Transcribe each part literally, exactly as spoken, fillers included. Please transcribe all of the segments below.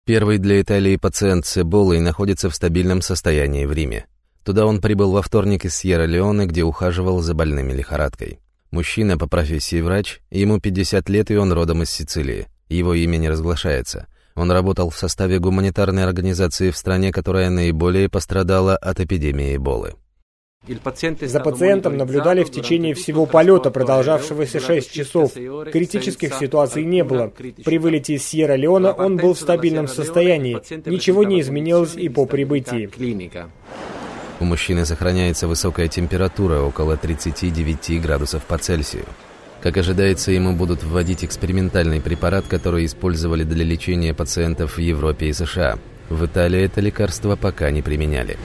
Первый для Италии пациент с Эболой находится в стабильном состоянии в Риме. Туда он прибыл во вторник из Сьерра-Леоне, где ухаживал за больными лихорадкой. Мужчина по профессии врач, ему пятьдесят лет, и он родом из Сицилии. Его имя не разглашается. Он работал в составе гуманитарной организации в стране, которая наиболее пострадала от эпидемии Эболы. За пациентом наблюдали в течение всего полета, продолжавшегося шесть часов. Критических ситуаций не было. При вылете из Сьерра-Леоне он был в стабильном состоянии. Ничего не изменилось и по прибытии. У мужчины сохраняется высокая температура, около тридцати девяти градусов по Цельсию. Как ожидается, ему будут вводить экспериментальный препарат, который использовали для лечения пациентов в Европе и США. В Италии это лекарство пока не применяли.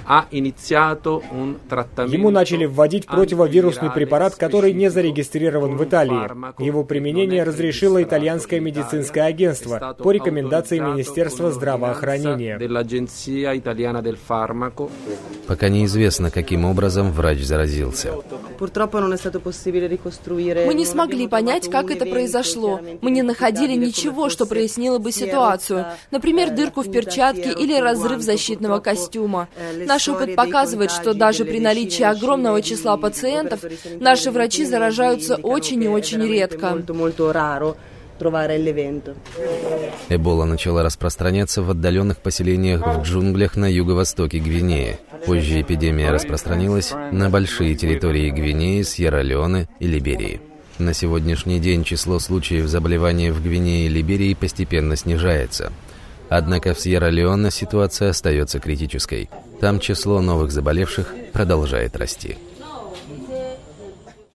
Ему начали вводить противовирусный препарат, который не зарегистрирован в Италии. Его применение разрешило итальянское медицинское агентство по рекомендации Министерства здравоохранения. Пока неизвестно, каким образом врач заразился. Мы не смогли понять, как это произошло. Мы не находили ничего, что прояснило бы ситуацию. Например, дырку в перчатке или разрыв защитного костюма. Наш опыт показывает, что даже при наличии огромного числа пациентов, наши врачи заражаются очень и очень редко. Эбола начала распространяться в отдаленных поселениях в джунглях на юго-востоке Гвинеи. Позже эпидемия распространилась на большие территории Гвинеи, Сьерра-Леоне и Либерии. На сегодняшний день число случаев заболевания в Гвинее и Либерии постепенно снижается. Однако в Сьерра-Леоне ситуация остается критической. Там число новых заболевших продолжает расти.